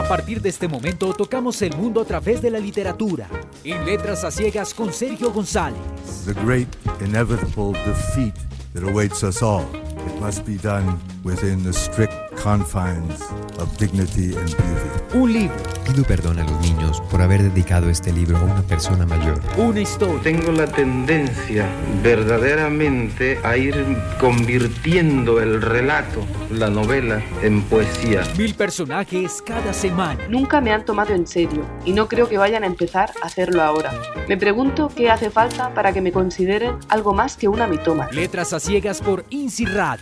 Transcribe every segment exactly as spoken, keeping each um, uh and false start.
partir de este momento tocamos el mundo a través de la literatura. En Letras a Ciegas con Sergio González. The great inevitable defeat that awaits us all. It must be done within the strict confines of dignity and beauty. Un libro. Pido perdón a los niños por haber dedicado este libro a una persona mayor. Una historia. Tengo la tendencia verdaderamente a ir convirtiendo el relato, la novela, en poesía. Mil personajes cada semana. Nunca me han tomado en serio y no creo que vayan a empezar a hacerlo ahora. Me pregunto qué hace falta para que me consideren algo más que una mitómana. Letras a Ciegas por INSI Radio.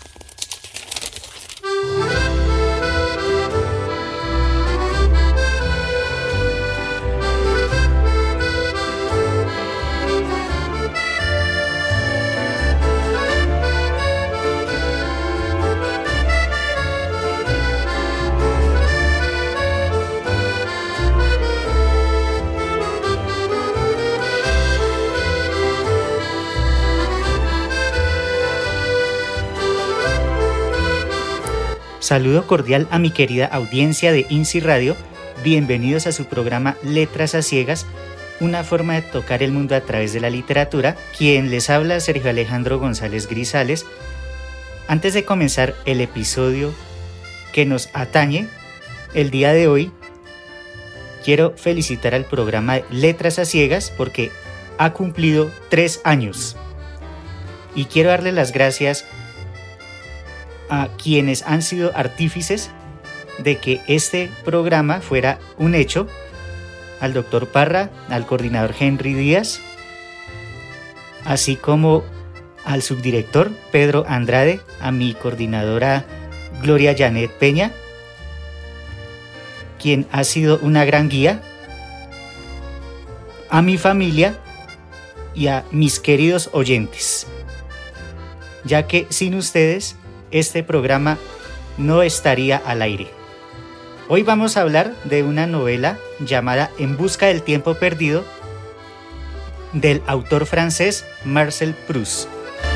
Saludo cordial a mi querida audiencia de INSI Radio. Bienvenidos a su programa Letras a Ciegas, una forma de tocar el mundo a través de la literatura. Quien les habla, Sergio Alejandro González Grisales. Antes de comenzar el episodio que nos atañe el día de hoy, quiero felicitar al programa Letras a Ciegas porque ha cumplido tres años. Y quiero darle las gracias a quienes han sido artífices de que este programa fuera un hecho: al doctor Parra, al coordinador Henry Díaz, así como al subdirector Pedro Andrade, a mi coordinadora Gloria Janet Peña, quien ha sido una gran guía, a mi familia y a mis queridos oyentes, ya que sin ustedes este programa no estaría al aire. Hoy vamos a hablar de una novela llamada En busca del tiempo perdido, del autor francés Marcel Proust.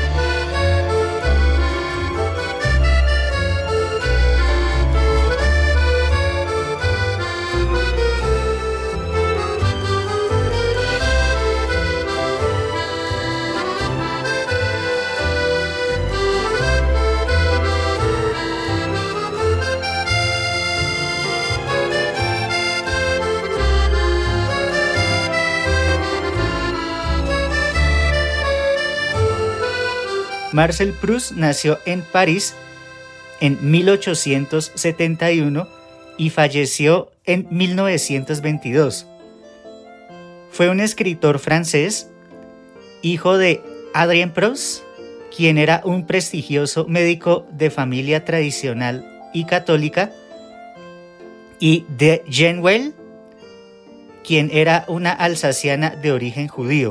Marcel Proust nació en París en mil ochocientos setenta y uno y falleció en mil novecientos veintidós. Fue un escritor francés, hijo de Adrien Proust, quien era un prestigioso médico de familia tradicional y católica, y de Jeanne Weil, quien era una alsaciana de origen judío.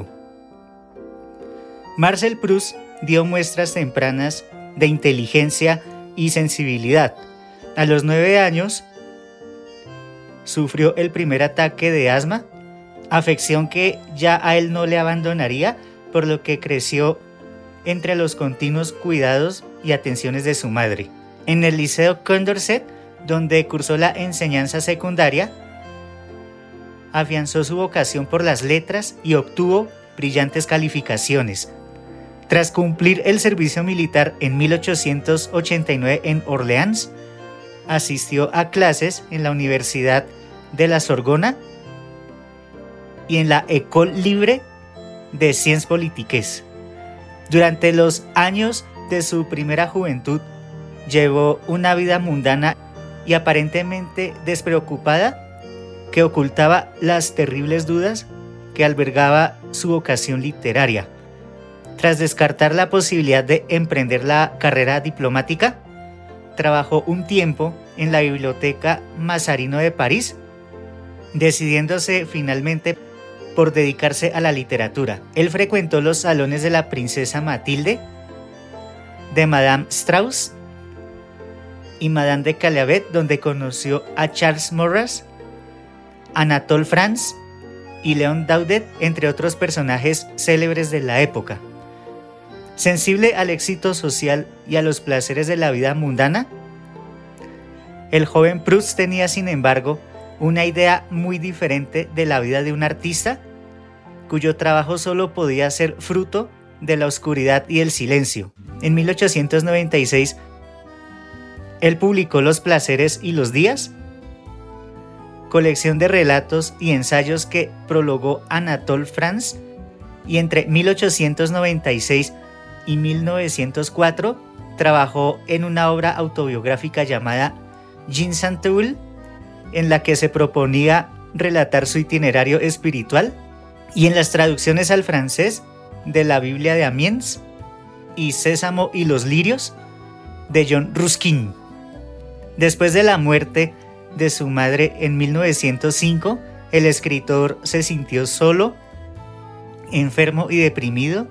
Marcel Proust dio muestras tempranas de inteligencia y sensibilidad. A los nueve años sufrió el primer ataque de asma, afección que ya a él no le abandonaría, por lo que creció entre los continuos cuidados y atenciones de su madre. En el Liceo Condorcet, donde cursó la enseñanza secundaria, afianzó su vocación por las letras y obtuvo brillantes calificaciones. Tras cumplir el servicio militar en mil ochocientos ochenta y nueve en Orleans, asistió a clases en la Universidad de la Sorbona y en la École Libre de Sciences Politiques. Durante los años de su primera juventud, llevó una vida mundana y aparentemente despreocupada que ocultaba las terribles dudas que albergaba su vocación literaria. Tras descartar la posibilidad de emprender la carrera diplomática, trabajó un tiempo en la Biblioteca Mazarino de París, decidiéndose finalmente por dedicarse a la literatura. Él frecuentó los salones de la princesa Matilde, de Madame Strauss y Madame de Calavet, donde conoció a Charles Maurras, Anatole France y Léon Daudet, entre otros personajes célebres de la época. Sensible al éxito social y a los placeres de la vida mundana, El joven Proust tenía, sin embargo, una idea muy diferente de la vida de un artista, cuyo trabajo solo podía ser fruto de la oscuridad y el silencio. En mil ochocientos noventa y seis, él publicó Los placeres y los días, colección de relatos y ensayos que prologó Anatole France, y entre mil ochocientos noventa y seis y mil novecientos cuatro trabajó en una obra autobiográfica llamada Jean Saint-Toul, en la que se proponía relatar su itinerario espiritual, y en las traducciones al francés de la Biblia de Amiens y Sésamo y los lirios de John Ruskin. Después de la muerte de su madre en mil novecientos cinco, el escritor se sintió solo, enfermo y deprimido,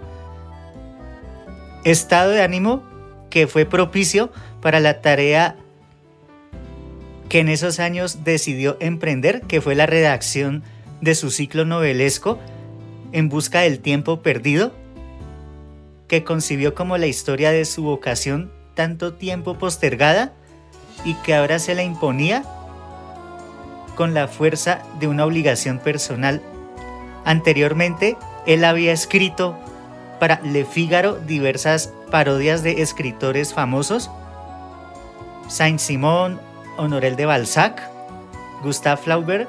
estado de ánimo que fue propicio para la tarea que en esos años decidió emprender, que fue la redacción de su ciclo novelesco En busca del tiempo perdido, que concibió como la historia de su vocación tanto tiempo postergada y que ahora se la imponía con la fuerza de una obligación personal. Anteriormente, él había escrito para Le Figaro diversas parodias de escritores famosos: Saint-Simon, Honoré de Balzac, Gustave Flaubert,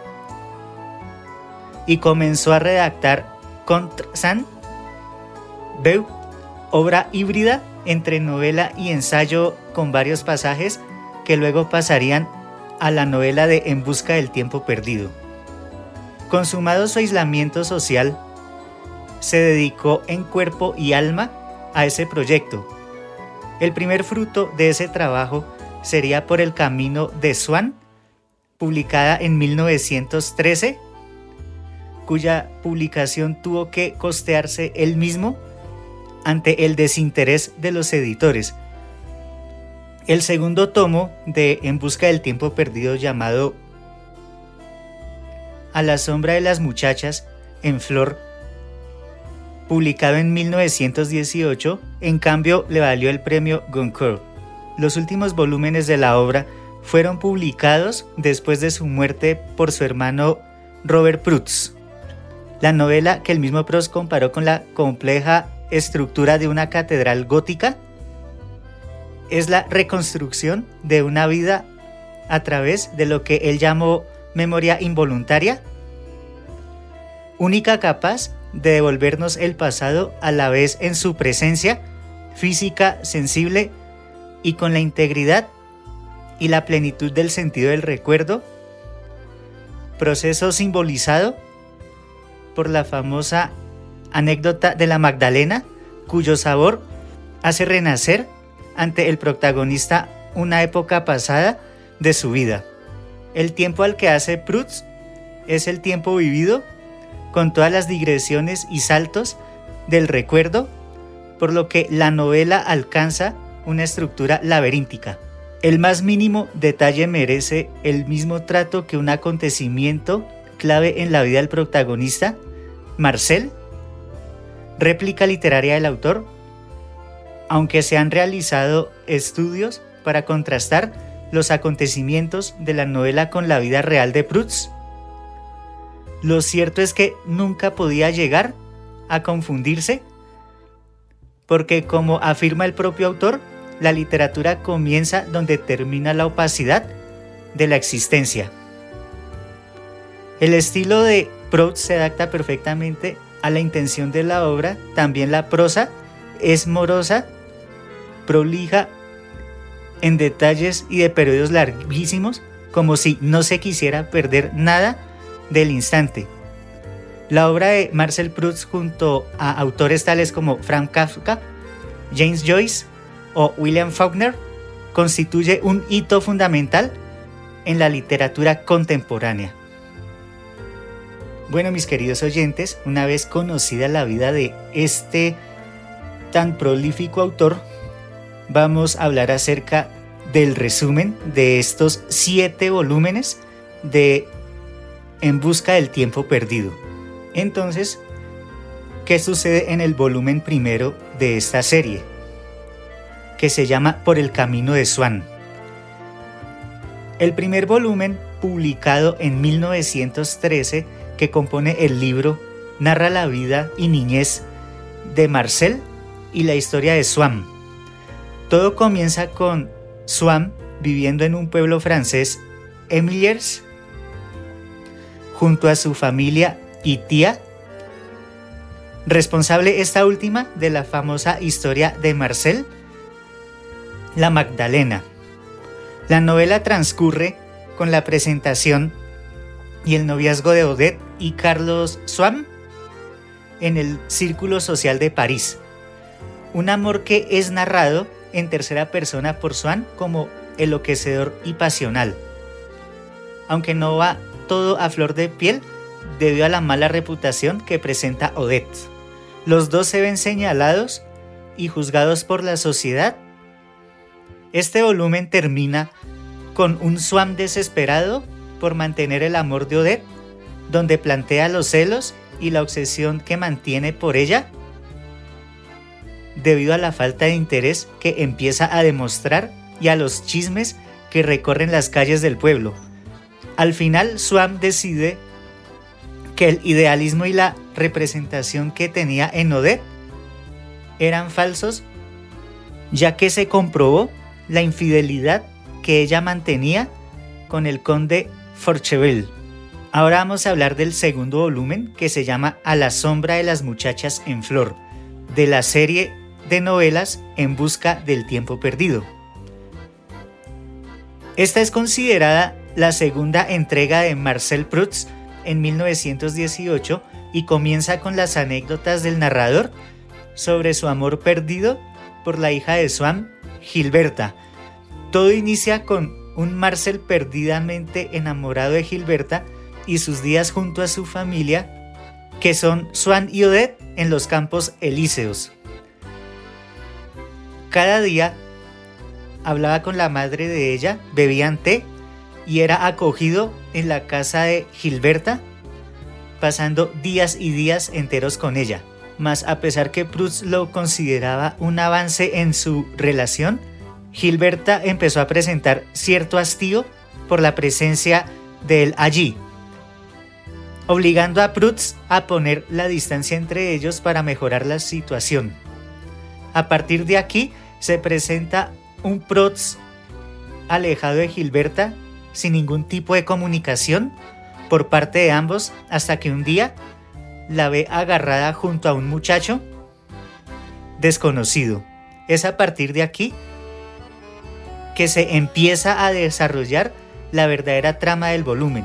y comenzó a redactar Contre Saint-Beuve, obra híbrida entre novela y ensayo con varios pasajes que luego pasarían a la novela de En busca del tiempo perdido. Consumado su aislamiento social, se dedicó en cuerpo y alma a ese proyecto. El primer fruto de ese trabajo sería Por el camino de Swann, publicada en mil novecientos trece, cuya publicación tuvo que costearse él mismo ante el desinterés de los editores. El segundo tomo de En busca del tiempo perdido, llamado A la sombra de las muchachas en flor, publicado en mil novecientos dieciocho, en cambio le valió el premio Goncourt. Los últimos volúmenes de la obra fueron publicados después de su muerte por su hermano Robert Proust. La novela, que el mismo Proust comparó con la compleja estructura de una catedral gótica, es la reconstrucción de una vida a través de lo que él llamó memoria involuntaria, única capaz de devolvernos el pasado a la vez en su presencia física, sensible y con la integridad y la plenitud del sentido del recuerdo, proceso simbolizado por la famosa anécdota de la Magdalena, cuyo sabor hace renacer ante el protagonista una época pasada de su vida. El tiempo al que hace Proust es el tiempo vivido, con todas las digresiones y saltos del recuerdo, por lo que la novela alcanza una estructura laberíntica. El más mínimo detalle merece el mismo trato que un acontecimiento clave en la vida del protagonista, Marcel, réplica literaria del autor, aunque se han realizado estudios para contrastar los acontecimientos de la novela con la vida real de Proust. Lo cierto es que nunca podía llegar a confundirse, porque, como afirma el propio autor, la literatura comienza donde termina la opacidad de la existencia. El estilo de Proust se adapta perfectamente a la intención de la obra. También la prosa es morosa, prolija en detalles y de periodos larguísimos, como si no se quisiera perder nada del instante. La obra de Marcel Proust, junto a autores tales como Franz Kafka, James Joyce o William Faulkner, constituye un hito fundamental en la literatura contemporánea. Bueno, mis queridos oyentes, una vez conocida la vida de este tan prolífico autor, vamos a hablar acerca del resumen de estos siete volúmenes de En busca del tiempo perdido. Entonces, ¿qué sucede en el volumen primero de esta serie, que se llama Por el camino de Swann? El primer volumen, publicado en mil novecientos trece, que compone el libro, narra la vida y niñez de Marcel y la historia de Swann. Todo comienza con Swann viviendo en un pueblo francés, Émiliers, junto a su familia y tía, responsable esta última de la famosa historia de Marcel, la Magdalena. La novela transcurre con la presentación y el noviazgo de Odette y Carlos Swann en el círculo social de París. Un amor que es narrado en tercera persona por Swann como enloquecedor y pasional. Aunque no va todo a flor de piel debido a la mala reputación que presenta Odette. Los dos se ven señalados y juzgados por la sociedad. Este volumen termina con un Swann desesperado por mantener el amor de Odette, donde plantea los celos y la obsesión que mantiene por ella, debido a la falta de interés que empieza a demostrar y a los chismes que recorren las calles del pueblo. Al final, Swann decide que el idealismo y la representación que tenía en Odette eran falsos, ya que se comprobó la infidelidad que ella mantenía con el conde Forcheville. Ahora vamos a hablar del segundo volumen, que se llama A la sombra de las muchachas en flor, de la serie de novelas En busca del tiempo perdido. Esta es considerada la segunda entrega de Marcel Proust en mil novecientos dieciocho y comienza con las anécdotas del narrador sobre su amor perdido por la hija de Swann, Gilberta. Todo inicia con un Marcel perdidamente enamorado de Gilberta y sus días junto a su familia, que son Swann y Odette en los Campos Elíseos. Cada día hablaba con la madre de ella, bebían té y era acogido en la casa de Gilberta, pasando días y días enteros con ella. Mas a pesar que Proust lo consideraba un avance en su relación, Gilberta empezó a presentar cierto hastío por la presencia de él allí, obligando a Proust a poner la distancia entre ellos para mejorar la situación. A partir de aquí se presenta un Proust alejado de Gilberta, sin ningún tipo de comunicación por parte de ambos, hasta que un día la ve agarrada junto a un muchacho desconocido. Es a partir de aquí que se empieza a desarrollar la verdadera trama del volumen.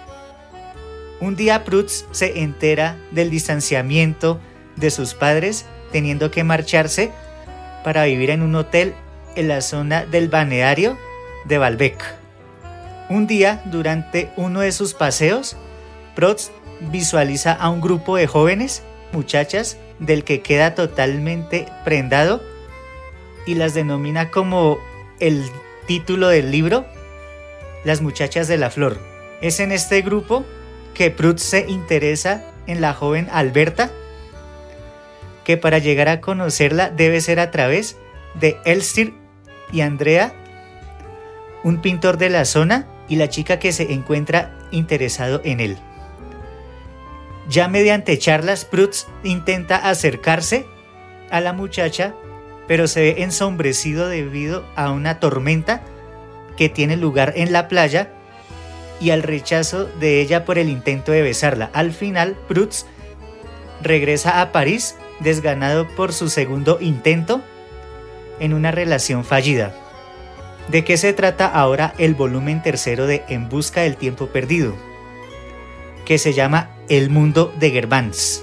Un día Proust se entera del distanciamiento de sus padres, teniendo que marcharse para vivir en un hotel en la zona del balneario de Balbec. Un día, durante uno de sus paseos, Proust visualiza a un grupo de jóvenes, muchachas, del que queda totalmente prendado y las denomina como el título del libro, Las muchachas de la flor. Es en este grupo que Proust se interesa en la joven Alberta, que para llegar a conocerla debe ser a través de Elstir y Andrea, un pintor de la zona, y la chica que se encuentra interesado en él. Ya mediante charlas, Proust intenta acercarse a la muchacha, pero se ve ensombrecido debido a una tormenta que tiene lugar en la playa y al rechazo de ella por el intento de besarla. Al final, Proust regresa a París desganado por su segundo intento en una relación fallida. ¿De qué se trata ahora el volumen tercero de En busca del tiempo perdido?, que se llama El mundo de Gervans.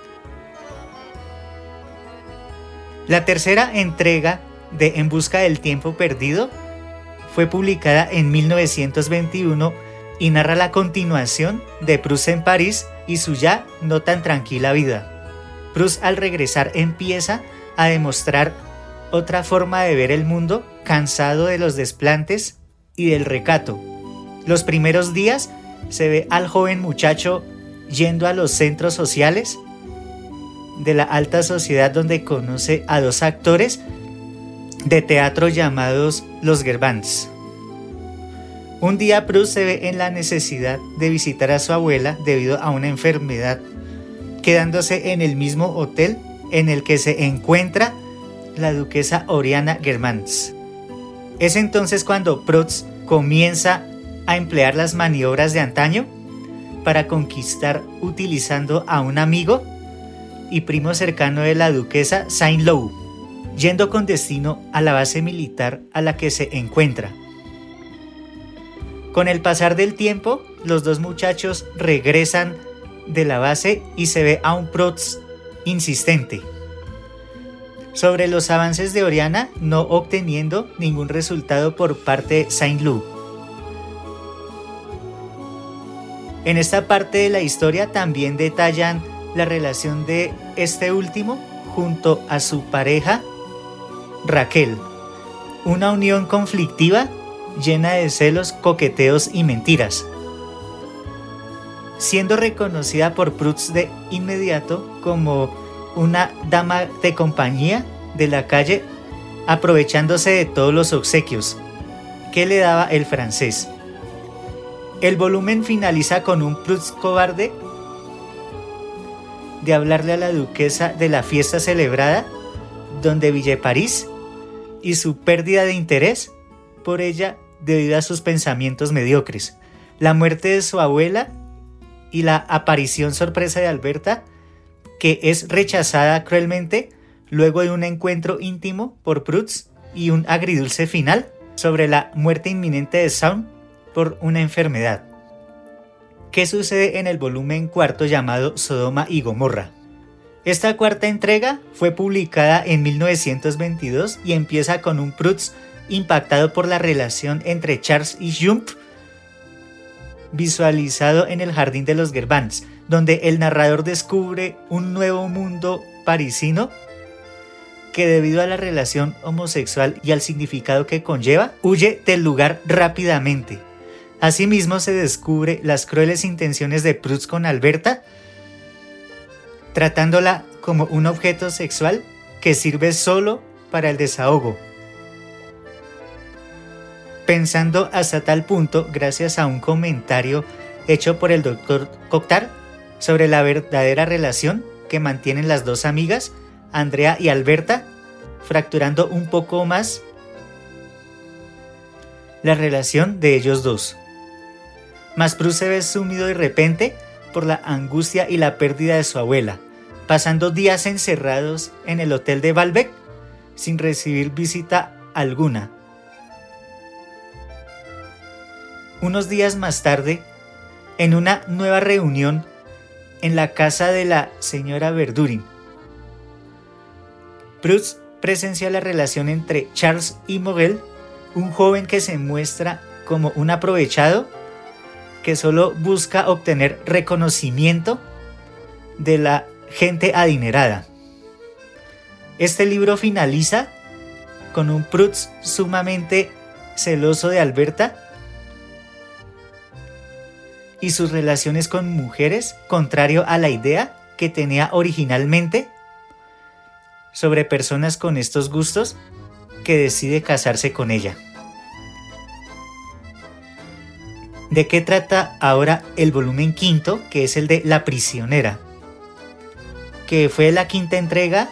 La tercera entrega de En busca del tiempo perdido fue publicada en mil novecientos veintiuno y narra la continuación de Proust en París y su ya no tan tranquila vida. Proust, al regresar, empieza a demostrar otra forma de ver el mundo, cansado de los desplantes y del recato. Los primeros días se ve al joven muchacho yendo a los centros sociales de la alta sociedad, donde conoce a dos actores de teatro llamados los Gervans. Un día Proust se ve en la necesidad de visitar a su abuela debido a una enfermedad, quedándose en el mismo hotel en el que se encuentra la duquesa Oriana Germans. Es entonces cuando Proust comienza a emplear las maniobras de antaño para conquistar utilizando a un amigo y primo cercano de la duquesa, Saint-Lô, yendo con destino a la base militar a la que se encuentra. Con el pasar del tiempo, los dos muchachos regresan de la base y se ve a un Proust insistente sobre los avances de Oriana, no obteniendo ningún resultado por parte de Saint-Lô. En esta parte de la historia también detallan la relación de este último junto a su pareja Raquel, una unión conflictiva llena de celos, coqueteos y mentiras, siendo reconocida por Proust de inmediato como una dama de compañía de la calle, aprovechándose de todos los obsequios que le daba el francés. El volumen finaliza con un Proust cobarde de hablarle a la duquesa de la fiesta celebrada, donde Villeparís, y su pérdida de interés por ella debido a sus pensamientos mediocres, la muerte de su abuela y la aparición sorpresa de Alberta, que es rechazada cruelmente luego de un encuentro íntimo por Proust, y un agridulce final sobre la muerte inminente de Sand por una enfermedad. ¿Qué sucede en el volumen cuarto llamado Sodoma y Gomorra? Esta cuarta entrega fue publicada en mil novecientos veintidós y empieza con un Proust impactado por la relación entre Charles y Jump, visualizado en el jardín de los Gervans, donde el narrador descubre un nuevo mundo parisino que, debido a la relación homosexual y al significado que conlleva, huye del lugar rápidamente. Asimismo, se descubre las crueles intenciones de Proust con Alberta, tratándola como un objeto sexual que sirve solo para el desahogo. Pensando hasta tal punto, gracias a un comentario hecho por el doctor Cocteau sobre la verdadera relación que mantienen las dos amigas, Andrea y Alberta, fracturando un poco más la relación de ellos dos. Mas Proust se ve sumido de repente por la angustia y la pérdida de su abuela, pasando días encerrados en el hotel de Balbec sin recibir visita alguna. Unos días más tarde, en una nueva reunión en la casa de la señora Verdurin, Proust presencia la relación entre Charles y Morel, un joven que se muestra como un aprovechado que solo busca obtener reconocimiento de la gente adinerada. Este libro finaliza con un Proust sumamente celoso de Alberta y sus relaciones con mujeres, contrario a la idea que tenía originalmente sobre personas con estos gustos, que decide casarse con ella. ¿De qué trata ahora el volumen quinto, que es el de La prisionera, que fue la quinta entrega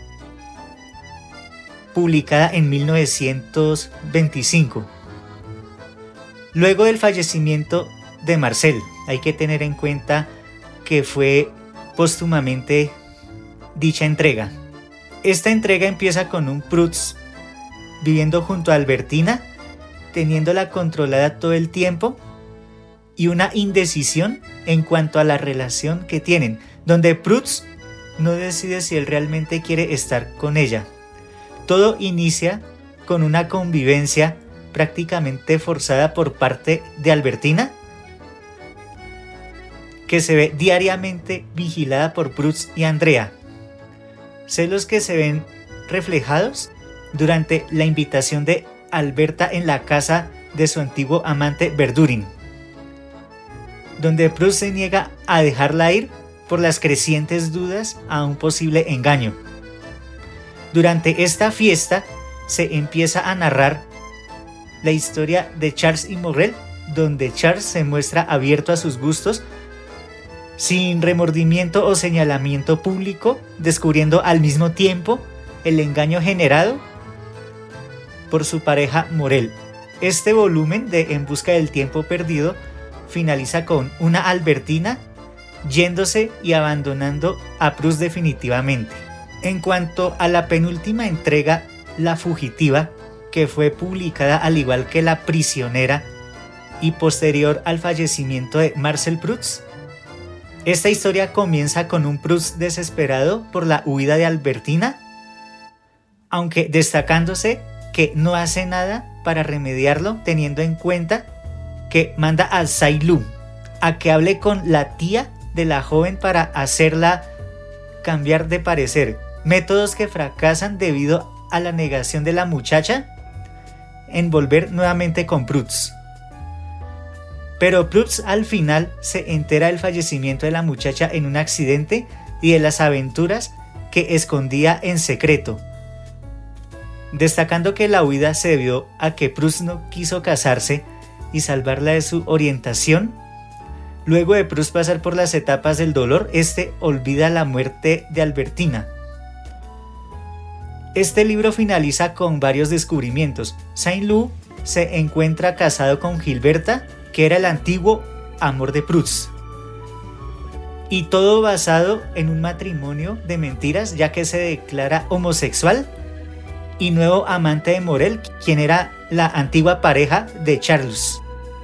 publicada en mil novecientos veinticinco? Luego del fallecimiento de Marcel, hay que tener en cuenta que fue póstumamente dicha entrega. Esta entrega empieza con un Proust viviendo junto a Albertina, teniéndola controlada todo el tiempo, y una indecisión en cuanto a la relación que tienen, donde Proust no decide si él realmente quiere estar con ella. Todo inicia con una convivencia prácticamente forzada por parte de Albertina, que se ve diariamente vigilada por Proust y Andrea. Celos que se ven reflejados durante la invitación de Alberta en la casa de su antiguo amante Verdurin, donde Proust se niega a dejarla ir por las crecientes dudas a un posible engaño. Durante esta fiesta se empieza a narrar la historia de Charles y Morel, donde Charles se muestra abierto a sus gustos, sin remordimiento o señalamiento público, descubriendo al mismo tiempo el engaño generado por su pareja Morel. Este volumen de En busca del tiempo perdido finaliza con una Albertina yéndose y abandonando a Proust definitivamente. En cuanto a la penúltima entrega, La fugitiva, que fue publicada al igual que La prisionera y posterior al fallecimiento de Marcel Proust, esta historia comienza con un Proust desesperado por la huida de Albertina, aunque destacándose que no hace nada para remediarlo, teniendo en cuenta que manda a Saint-Loup a que hable con la tía de la joven para hacerla cambiar de parecer, métodos que fracasan debido a la negación de la muchacha en volver nuevamente con Proust. Pero Proust al final se entera del fallecimiento de la muchacha en un accidente y de las aventuras que escondía en secreto, destacando que la huida se debió a que Proust no quiso casarse y salvarla de su orientación. Luego de Proust pasar por las etapas del dolor, este olvida la muerte de Albertina. Este libro finaliza con varios descubrimientos. Saint-Loup se encuentra casado con Gilberta, que era el antiguo amor de Proust. Y todo basado en un matrimonio de mentiras, ya que se declara homosexual y nuevo amante de Morel, quien era la antigua pareja de Charles.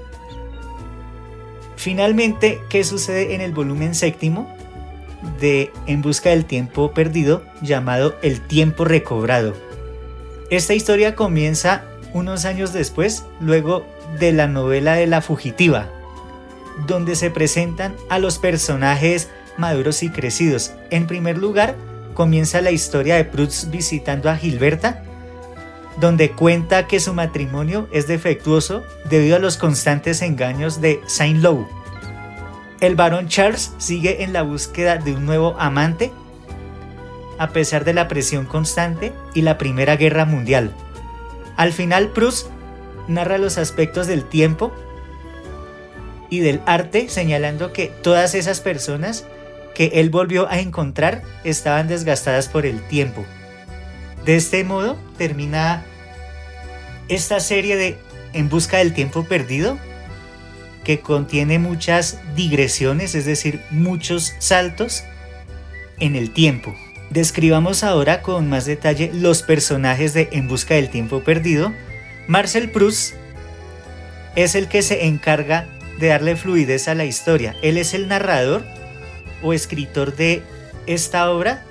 Finalmente, ¿qué sucede en el volumen séptimo de En busca del tiempo perdido, llamado El tiempo recobrado? Esta historia comienza unos años después, luego de la novela de La fugitiva, donde se presentan a los personajes maduros y crecidos. En primer lugar, comienza la historia de Proust visitando a Gilberta, donde cuenta que su matrimonio es defectuoso debido a los constantes engaños de Saint-Loup. El barón Charles sigue en la búsqueda de un nuevo amante, a pesar de la presión constante y la Primera Guerra Mundial. Al final, Proust narra los aspectos del tiempo y del arte, señalando que todas esas personas que él volvió a encontrar estaban desgastadas por el tiempo. De este modo termina esta serie de En busca del tiempo perdido, que contiene muchas digresiones, es decir, muchos saltos en el tiempo. Describamos ahora con más detalle los personajes de En busca del tiempo perdido. Marcel Proust es el que se encarga de darle fluidez a la historia. Él es el narrador o escritor de esta obra,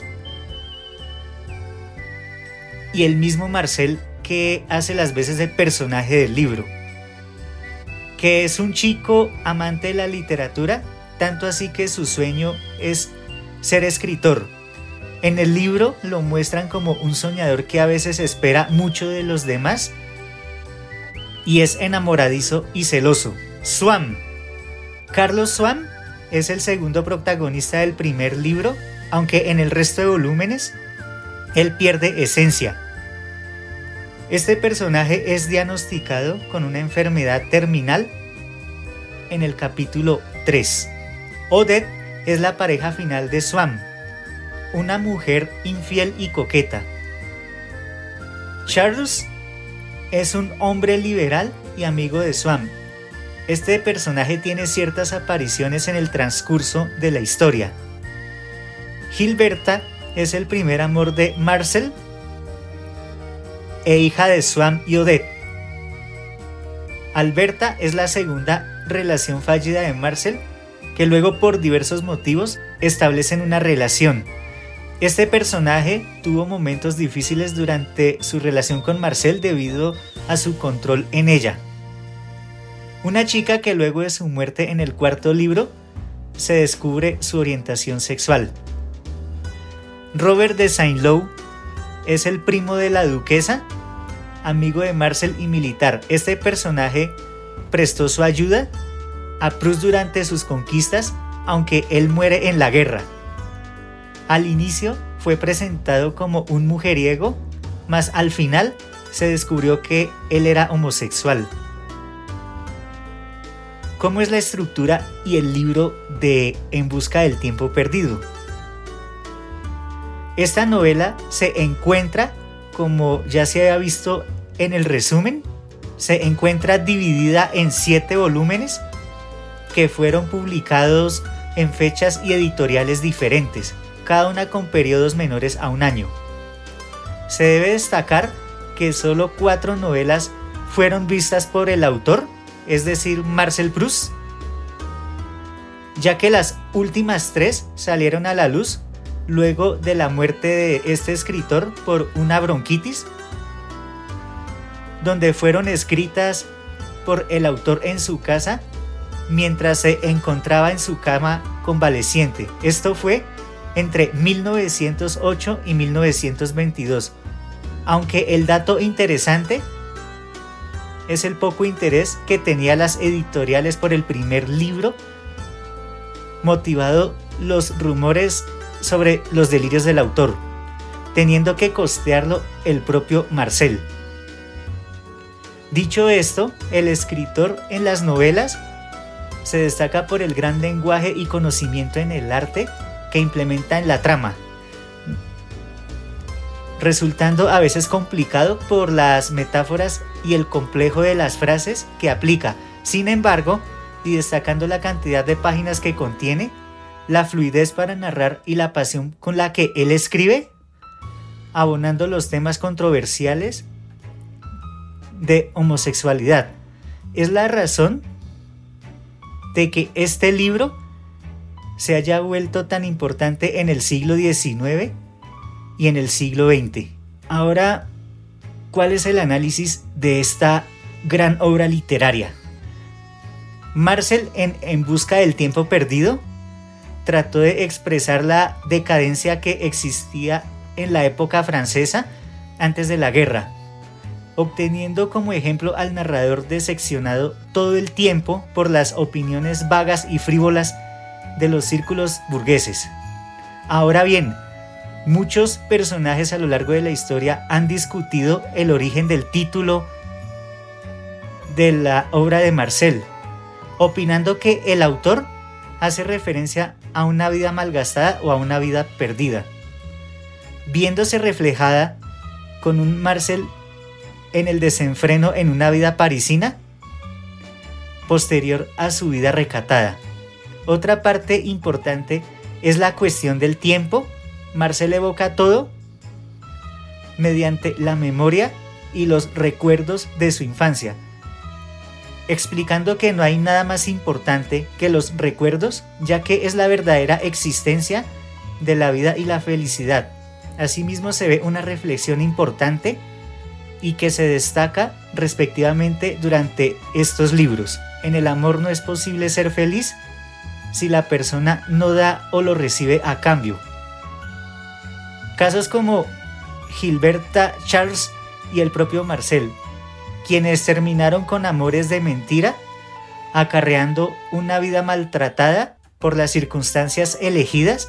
y el mismo Marcel que hace las veces de personaje del libro, que es un chico amante de la literatura, tanto así que su sueño es ser escritor. En el libro lo muestran como un soñador que a veces espera mucho de los demás y es enamoradizo y celoso. Swann. Carlos Swann es el segundo protagonista del primer libro, aunque en el resto de volúmenes él pierde esencia. Este personaje es diagnosticado con una enfermedad terminal en el capítulo tres. Odette es la pareja final de Swann, una mujer infiel y coqueta. Charles es un hombre liberal y amigo de Swann. Este personaje tiene ciertas apariciones en el transcurso de la historia. Gilberta es el primer amor de Marcel e hija de Swann y Odette. Alberta es la segunda relación fallida de Marcel, que luego por diversos motivos establecen una relación. Este personaje tuvo momentos difíciles durante su relación con Marcel debido a su control en ella. Una chica que luego de su muerte en el cuarto libro se descubre su orientación sexual. Robert de Saint-Loup es el primo de la duquesa, amigo de Marcel y militar. Este personaje prestó su ayuda a Proust durante sus conquistas, aunque él muere en la guerra. Al inicio fue presentado como un mujeriego, mas al final se descubrió que él era homosexual. ¿Cómo es la estructura y el libro de En busca del tiempo perdido? Esta novela se encuentra, como ya se había visto en el resumen, se encuentra dividida en siete volúmenes que fueron publicados en fechas y editoriales diferentes, cada una con periodos menores a un año. Se debe destacar que solo cuatro novelas fueron vistas por el autor, es decir, Marcel Proust, ya que las últimas tres salieron a la luz luego de la muerte de este escritor por una bronquitis, donde fueron escritas por el autor en su casa mientras se encontraba en su cama convaleciente. Esto fue entre mil novecientos ocho y mil novecientos veintidós. Aunque el dato interesante es el poco interés que tenían las editoriales por el primer libro, motivado los rumores sobre los delirios del autor, teniendo que costearlo el propio Marcel. Dicho esto, el escritor en las novelas se destaca por el gran lenguaje y conocimiento en el arte que implementa en la trama, resultando a veces complicado por las metáforas y el complejo de las frases que aplica. Sin embargo, y destacando la cantidad de páginas que contiene, la fluidez para narrar y la pasión con la que él escribe, abonando los temas controversiales de homosexualidad. Es la razón de que este libro se haya vuelto tan importante en el siglo diecinueve y en el siglo veinte. Ahora, ¿cuál es el análisis de esta gran obra literaria? Marcel, en En busca del tiempo perdido, trató de expresar la decadencia que existía en la época francesa antes de la guerra, obteniendo como ejemplo al narrador decepcionado todo el tiempo por las opiniones vagas y frívolas de los círculos burgueses. Ahora bien, muchos personajes a lo largo de la historia han discutido el origen del título de la obra de Marcel, opinando que el autor hace referencia a una vida malgastada o a una vida perdida, viéndose reflejada con un Marcel en el desenfreno en una vida parisina posterior a su vida recatada. Otra parte importante es la cuestión del tiempo. Marcel evoca todo mediante la memoria y los recuerdos de su infancia, explicando que no hay nada más importante que los recuerdos, ya que es la verdadera existencia de la vida y la felicidad. Asimismo, se ve una reflexión importante y que se destaca respectivamente durante estos libros. En el amor no es posible ser feliz si la persona no da o lo recibe a cambio. Casos como Gilberta Charles y el propio Marcel, quienes terminaron con amores de mentira, acarreando una vida maltratada por las circunstancias elegidas.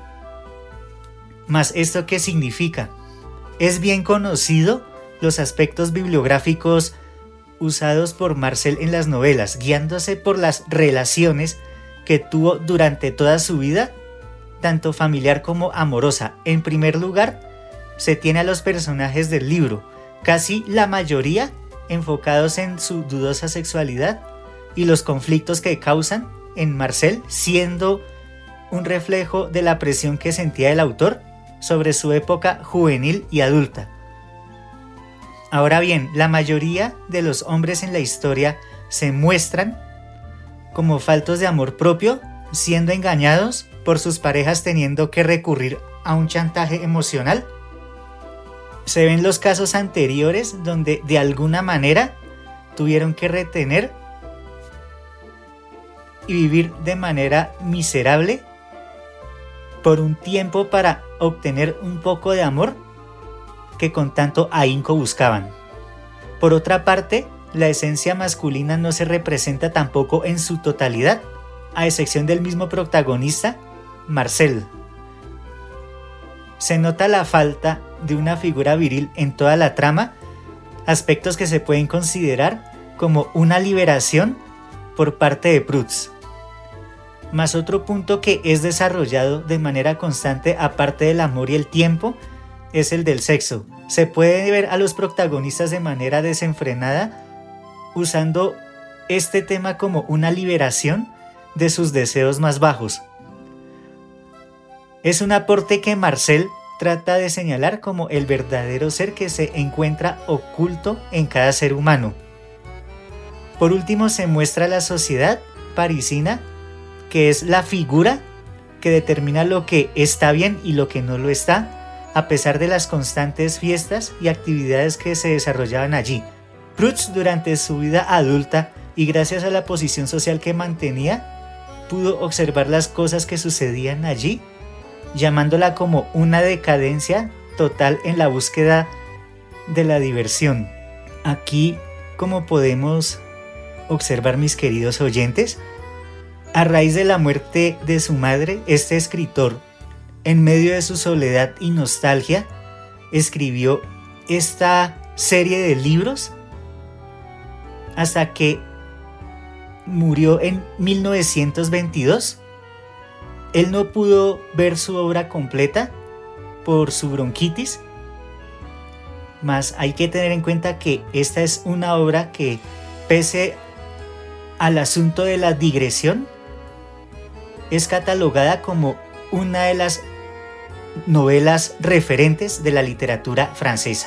¿Mas esto qué significa? Es bien conocido los aspectos bibliográficos usados por Marcel en las novelas, guiándose por las relaciones que tuvo durante toda su vida, tanto familiar como amorosa. En primer lugar, se tiene a los personajes del libro, casi la mayoría enfocados en su dudosa sexualidad y los conflictos que causan en Marcel, siendo un reflejo de la presión que sentía el autor sobre su época juvenil y adulta. Ahora bien, la mayoría de los hombres en la historia se muestran como faltos de amor propio, siendo engañados por sus parejas, teniendo que recurrir a un chantaje emocional. Se ven los casos anteriores donde de alguna manera tuvieron que retener y vivir de manera miserable por un tiempo para obtener un poco de amor que con tanto ahínco buscaban. Por otra parte, la esencia masculina no se representa tampoco en su totalidad, a excepción del mismo protagonista, Marcel. Se nota la falta de una figura viril en toda la trama, aspectos que se pueden considerar como una liberación por parte de Proust. Más otro punto que es desarrollado de manera constante aparte del amor y el tiempo es el del sexo. Se puede ver a los protagonistas de manera desenfrenada usando este tema como una liberación de sus deseos más bajos. Es un aporte que Marcel trata de señalar como el verdadero ser que se encuentra oculto en cada ser humano. Por último, se muestra la sociedad parisina, que es la figura que determina lo que está bien y lo que no lo está, a pesar de las constantes fiestas y actividades que se desarrollaban allí. Proust, durante su vida adulta y gracias a la posición social que mantenía, pudo observar las cosas que sucedían allí, llamándola como una decadencia total en la búsqueda de la diversión. Aquí, como podemos observar, mis queridos oyentes, a raíz de la muerte de su madre, este escritor, en medio de su soledad y nostalgia, escribió esta serie de libros hasta que murió en mil novecientos veintidós. Él no pudo ver su obra completa por su bronquitis, mas hay que tener en cuenta que esta es una obra que, pese al asunto de la digresión, es catalogada como una de las novelas referentes de la literatura francesa.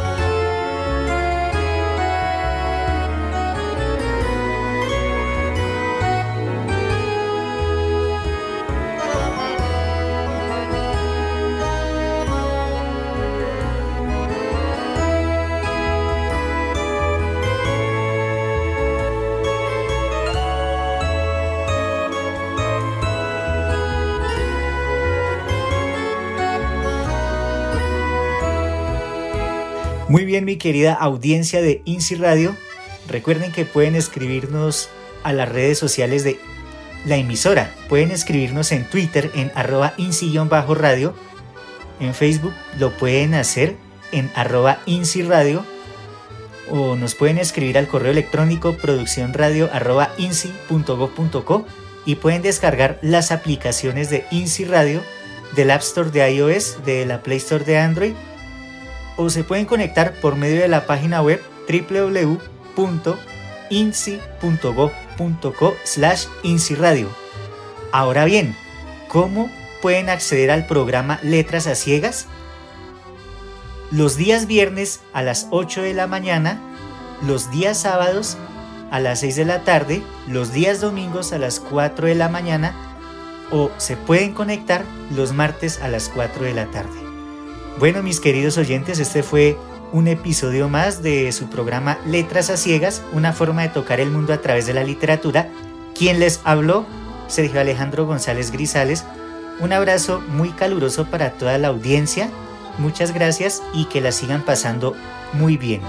Muy bien, mi querida audiencia de INSI Radio, recuerden que pueden escribirnos a las redes sociales de la emisora. Pueden escribirnos en Twitter en arroba INSI-radio, en Facebook lo pueden hacer en arroba INSI Radio, o nos pueden escribir al correo electrónico produccionradio arroba insi punto gob punto co, y pueden descargar las aplicaciones de INSI Radio del App Store de iOS, de la Play Store de Android, o se pueden conectar por medio de la página web doble u doble u doble u punto insi punto gob punto co slash insiradio. Ahora bien, ¿cómo pueden acceder al programa Letras a Ciegas? Los días viernes a las ocho de la mañana, los días sábados a las seis de la tarde, los días domingos a las cuatro de la mañana, o se pueden conectar los martes a las cuatro de la tarde. Bueno, mis queridos oyentes, este fue un episodio más de su programa Letras a Ciegas, una forma de tocar el mundo a través de la literatura. Quien les habló, Sergio Alejandro González Grisales. Un abrazo muy caluroso para toda la audiencia. Muchas gracias y que la sigan pasando muy bien.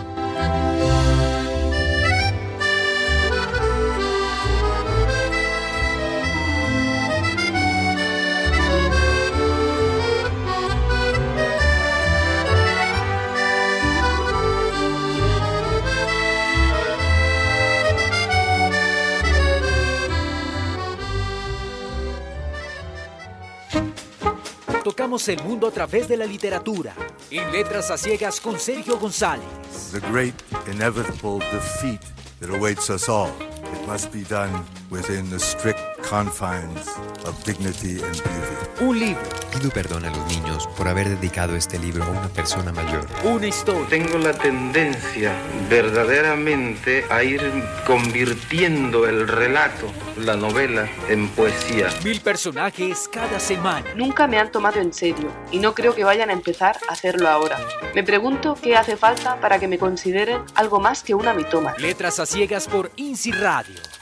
Tocamos el mundo a través de la literatura. En Letras a Ciegas con Sergio González. The great inevitable defeat that awaits us all. It must be done within the strict confines of dignity and beauty. Un libro. Pido perdón a los niños por haber dedicado este libro a una persona mayor. Una historia. Tengo la tendencia verdaderamente a ir convirtiendo el relato, la novela, en poesía. Mil personajes cada semana. Nunca me han tomado en serio y no creo que vayan a empezar a hacerlo ahora. Me pregunto qué hace falta para que me consideren algo más que una mitómana. Letras a Ciegas por INSI Radio.